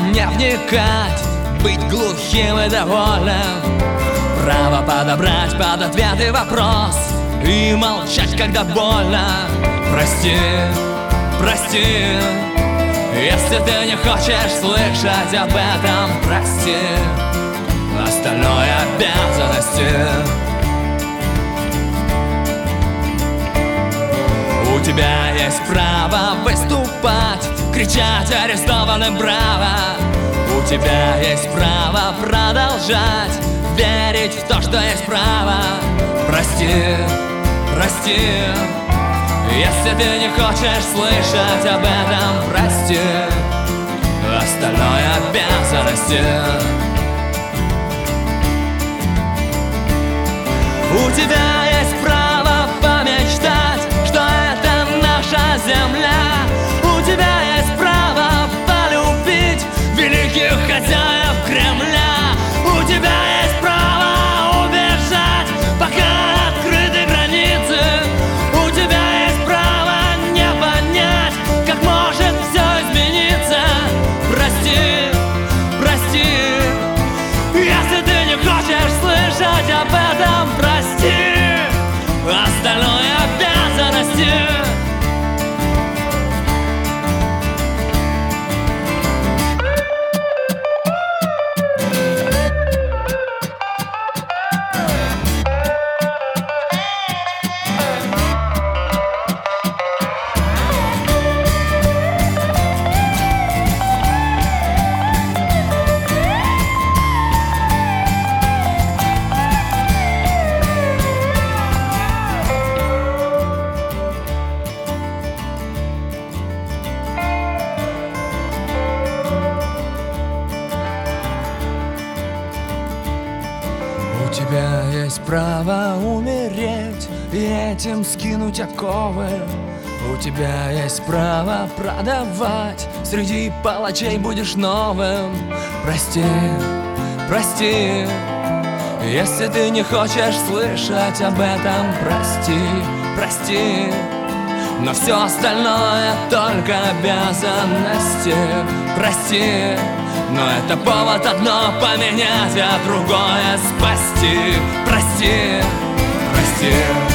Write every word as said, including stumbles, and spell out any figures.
не вникать, быть глухим и довольным, право подобрать под ответы вопрос и молчать, когда больно. Прости, прости, если ты не хочешь слышать об этом, прости, остальное обязанности. У тебя есть право выступать, кричать арестованным браво. У тебя есть право продолжать верить в то, что есть право. Прости, прости, если ты не хочешь слышать об этом, прости, остальное обязанности. У тебя есть право помечтать, что это наша земля. У тебя есть право полюбить великих хозяев Кремля. У тебя есть право убежать, пока открыты границы. У тебя есть право не понять, как может все измениться. Прости, прости, если ты не хочешь слышать об этом, прости, остальное обязанности. У тебя есть право умереть и этим скинуть оковы. У тебя есть право продавать, среди палачей будешь новым. Прости, прости, если ты не хочешь слышать об этом, прости, прости, но все остальное только обязанности. Прости, но это повод одно поменять, а другое спасти. Прости, прости.